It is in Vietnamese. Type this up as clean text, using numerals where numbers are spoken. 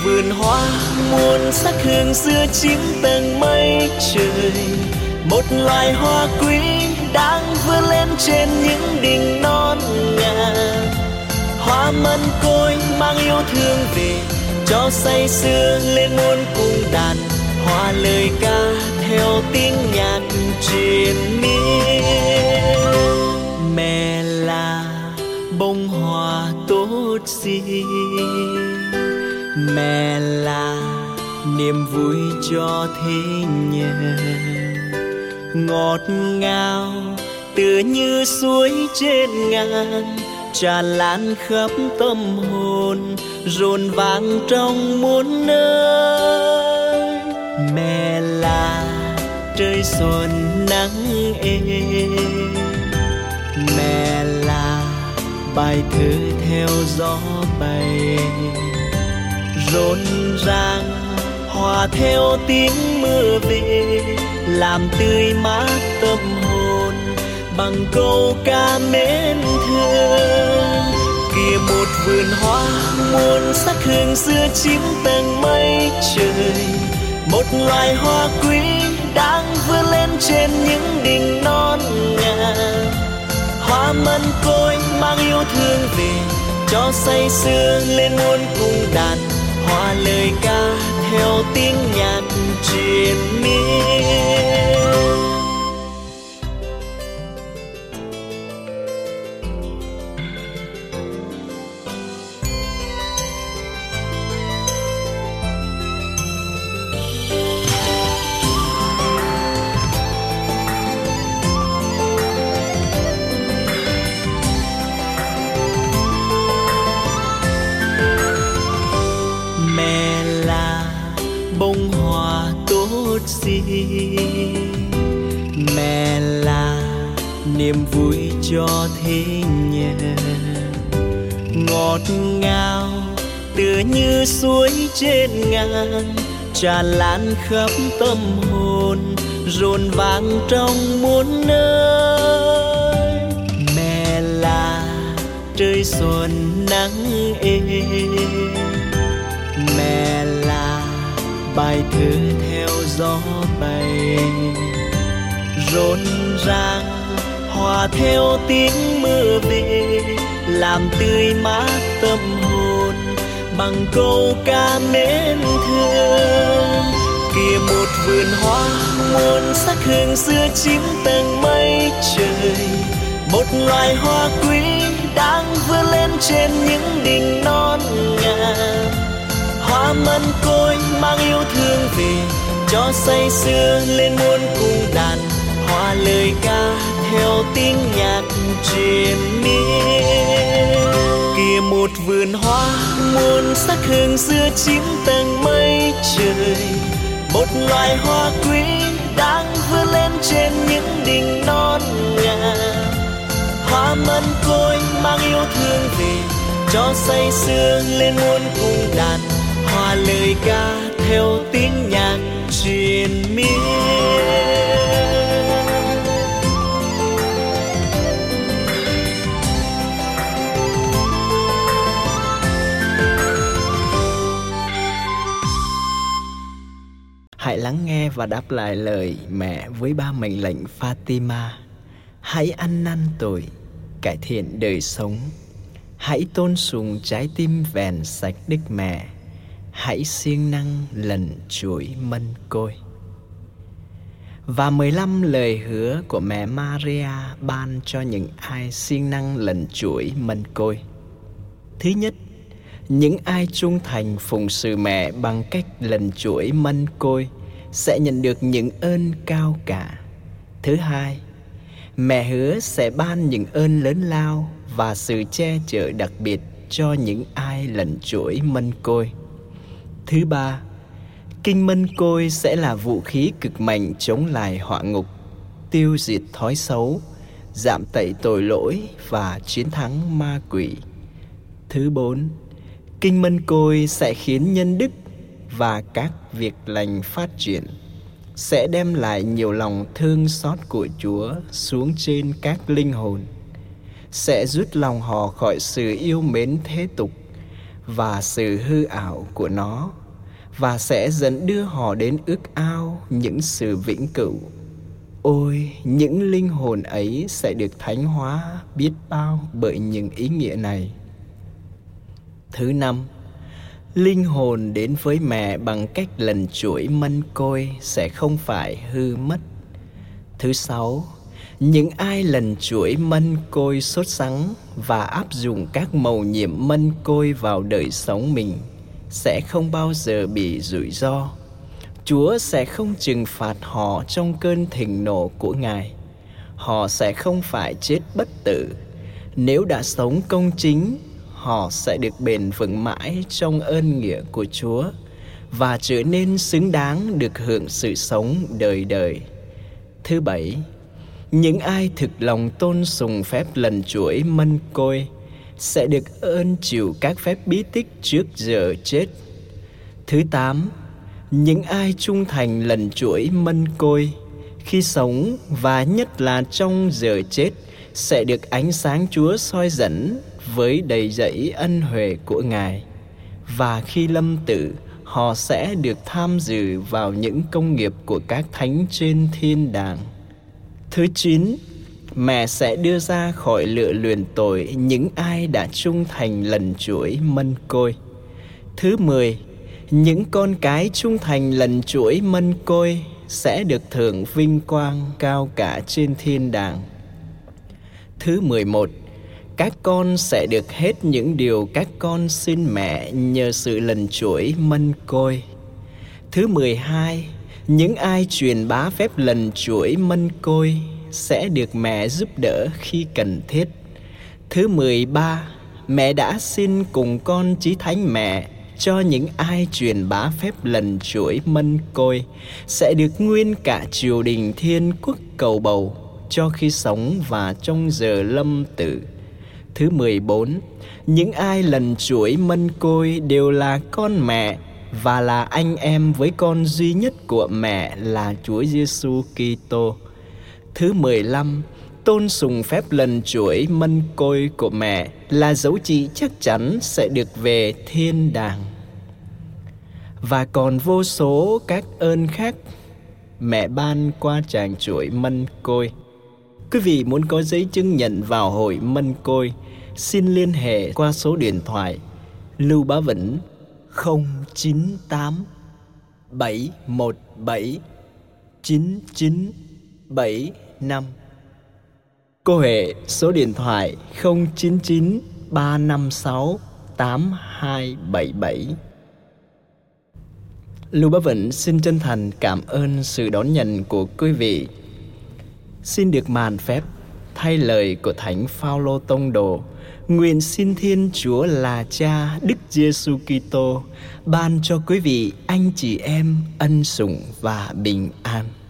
vườn hoa muôn sắc hương giữa chín tầng mây trời, một loài hoa quý đang vươn lên trên những đỉnh non ngàn. Hoa mân côi mang yêu thương về cho say sưa lên muôn cung đàn, hoa lời ca theo tiếng nhạc triền miên. Mẹ là bông hoa tốt xinh, mẹ là niềm vui cho thế nhân, ngọt ngào tựa như suối trên ngàn, tràn lan khắp tâm hồn, rộn vang trong muôn nơi. Mẹ là trời xuân nắng êm, mẹ là bài thơ theo gió bay, rộn ràng hòa theo tiếng mưa về, làm tươi mát tâm hồn bằng câu ca mến thương. Kìa một vườn hoa muôn sắc hương giữa chín tầng mây trời, một loài hoa quý đang vươn lên trên những đỉnh non ngàn. Hoa mân côi mang yêu thương về cho say sưa lên muôn cung đàn, hoa lời ca theo tiếng nhạc triền miên. Bông hoa tốt xinh, mẹ là niềm vui cho thế nhân, ngọt ngào tựa như suối trên ngàn, tràn lan khắp tâm hồn, rộn vang trong muôn nơi. Mẹ là trời xuân nắng êm, mẹ là bài thơ theo gió bay, rộn ràng hòa theo tiếng mưa về, làm tươi mát tâm hồn bằng câu ca mến thương. Kìa một vườn hoa muôn sắc hương giữa chín tầng mây trời, một loài hoa quý đang vươn lên trên những đỉnh non ngàn. Hoa mân côi mang yêu thương về cho say sưa lên muôn cung đàn, hoa lời ca theo tiếng nhạc triền miên. Kìa một vườn hoa muôn sắc hương giữa chín tầng mây trời, một loài hoa quý đang vươn lên trên những đỉnh non ngàn. Hoa mân côi mang yêu thương về cho say sưa lên muôn cung đàn, hoa lời ca theo tiếng nhạc triền miên. Hãy lắng nghe và đáp lại lời mẹ với ba mệnh lệnh Fatima. Hãy ăn năn tội, cải thiện đời sống. Hãy tôn sùng trái tim vẹn sạch Đức Mẹ. Hãy siêng năng lần chuỗi mân côi. Và 15 lời hứa của mẹ Maria ban cho những ai siêng năng lần chuỗi mân côi. Thứ nhất, những ai trung thành phụng sự mẹ bằng cách lần chuỗi mân côi sẽ nhận được những ơn cao cả. Thứ hai, mẹ hứa sẽ ban những ơn lớn lao và sự che chở đặc biệt cho những ai lần chuỗi mân côi. Thứ ba, kinh mân côi sẽ là vũ khí cực mạnh chống lại họa ngục, tiêu diệt thói xấu, giảm tẩy tội lỗi và chiến thắng ma quỷ. Thứ bốn, kinh mân côi sẽ khiến nhân đức và các việc lành phát triển, sẽ đem lại nhiều lòng thương xót của Chúa xuống trên các linh hồn, sẽ rút lòng họ khỏi sự yêu mến thế tục và sự hư ảo của nó, và sẽ dẫn đưa họ đến ước ao những sự vĩnh cửu. Ôi, những linh hồn ấy sẽ được thánh hóa biết bao bởi những ý nghĩa này. Thứ năm, linh hồn đến với mẹ bằng cách lần chuỗi mân côi sẽ không phải hư mất. Thứ sáu, những ai lần chuỗi mân côi sốt sắng và áp dụng các mầu nhiệm mân côi vào đời sống mình sẽ không bao giờ bị rủi ro. Chúa sẽ không trừng phạt họ trong cơn thịnh nộ của Ngài. Họ sẽ không phải chết bất tử. Nếu đã sống công chính, họ sẽ được bền vững mãi trong ơn nghĩa của Chúa và trở nên xứng đáng được hưởng sự sống đời đời. Thứ bảy, những ai thực lòng tôn sùng phép lần chuỗi mân côi sẽ được ơn chịu các phép bí tích trước giờ chết. Thứ tám, những ai trung thành lần chuỗi mân côi khi sống và nhất là trong giờ chết sẽ được ánh sáng Chúa soi dẫn với đầy dẫy ân huệ của Ngài. Và khi lâm tử, họ sẽ được tham dự vào những công nghiệp của các thánh trên thiên đàng. Thứ 9, mẹ sẽ đưa ra khỏi lửa luyện tội những ai đã trung thành lần chuỗi mân côi. Thứ 10, những con cái trung thành lần chuỗi mân côi sẽ được thưởng vinh quang cao cả trên thiên đàng. Thứ 11, các con sẽ được hết những điều các con xin mẹ nhờ sự lần chuỗi mân côi. Thứ 12, những ai truyền bá phép lần chuỗi mân côi sẽ được mẹ giúp đỡ khi cần thiết. Thứ 13, mẹ đã xin cùng con chí thánh mẹ cho những ai truyền bá phép lần chuỗi mân côi sẽ được nguyên cả triều đình thiên quốc cầu bầu cho khi sống và trong giờ lâm tử. Thứ 14, những ai lần chuỗi mân côi đều là con mẹ và là anh em với con duy nhất của mẹ là Chúa Giêsu Kitô. Thứ 15, tôn sùng phép lần chuỗi mân côi của mẹ là dấu chỉ chắc chắn sẽ được về thiên đàng. Và còn vô số các ơn khác mẹ ban qua tràng chuỗi mân côi. Quý vị muốn có giấy chứng nhận vào hội mân côi, xin liên hệ qua số điện thoại Lưu Bá Vĩnh 098 717 9975. Cô Huệ số điện thoại 099 356 8277. Lưu Bá Vĩnh xin chân thành cảm ơn sự đón nhận của quý vị. Xin được màn phép thay lời của Thánh Phaolô Tông Đồ, nguyện xin Thiên Chúa là Cha, Đức Giêsu Kitô ban cho quý vị anh chị em ân sủng và bình an.